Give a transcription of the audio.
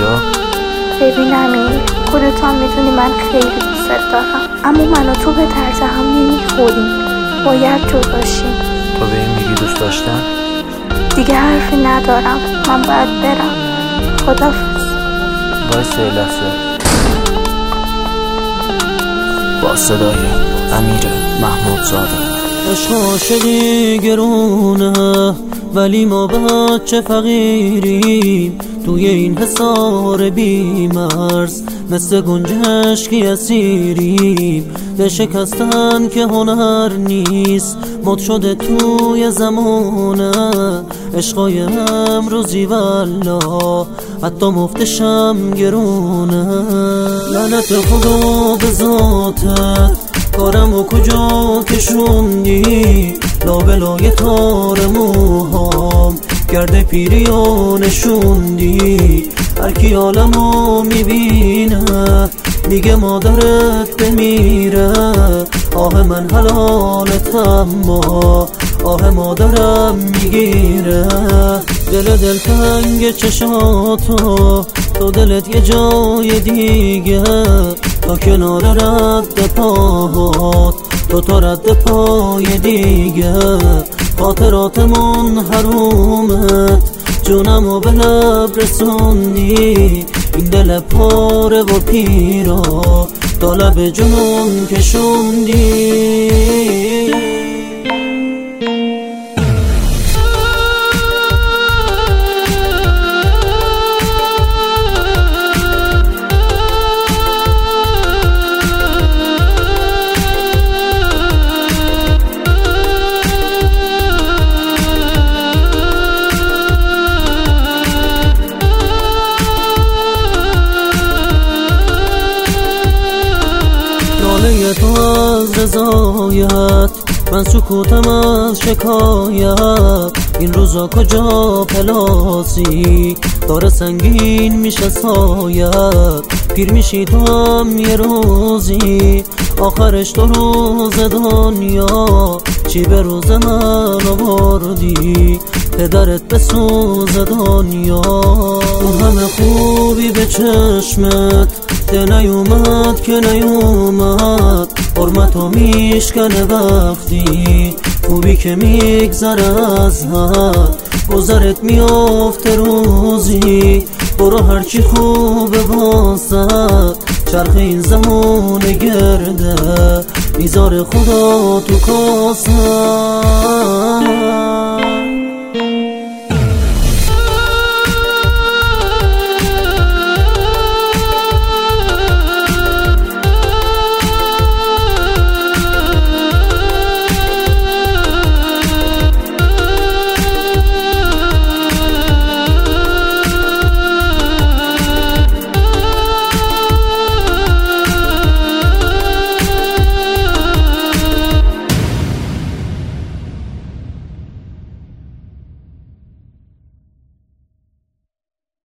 اینجا؟ ببین امیر، خودت هم میدونی من خیلی دوست دارم، اما من و تو به طرز هم نمیخوریم، باید جداشیم. تو به این میگی دوست داشتن؟ دیگه حرفی ندارم، من باید برم. خدافظ. وایسا یه لحظه. با صدای امیر محمودزاده. عشق عاشقی گرونه ولی ما بچه فقیریم، توی این حصار بیمرز مثل گنجشکی اسیریم. به شکستن که هنر نیست مد شده توی زمونه، عشقای امروزی والله حتی مفتشم گرونه. لعنت خدا به ذاتت، کارمو کجا کشوندی؟ لابلای تار موهام گرد پیری و نشوندی. هرکی عالمو میبینه میگه مادرت بمیره، آه من حلالت اما آه مادرم میگیره. دل تنگ چشاتو، تو دلت یه جای دیگه، تا کنار رد پاهات تو تا رد پای دیگه. خاطراتمون حرومت، جونمو به لب رسوندی. این دل پاره و پیرا تا لب جنون کشوندی. ناله تو از رضایت، من سکوتم از شکایت. این روزا کجا پلاسی داره سنگین میشه سایت. پیر میشی تو هم یه روزی، آخرش تو روز دنیا. چی به روز من آوردی پدرت به سوز دنیا. اون همه خوبی به چشمت ده نیومد که نیومد. حرمتو میشکنه وقتی خوبی که میگذره از حد. گذرت میافته روزی، برو هرچی خوبه واسد. چرخ این زمان گرده میذاره خدا تو کاسد.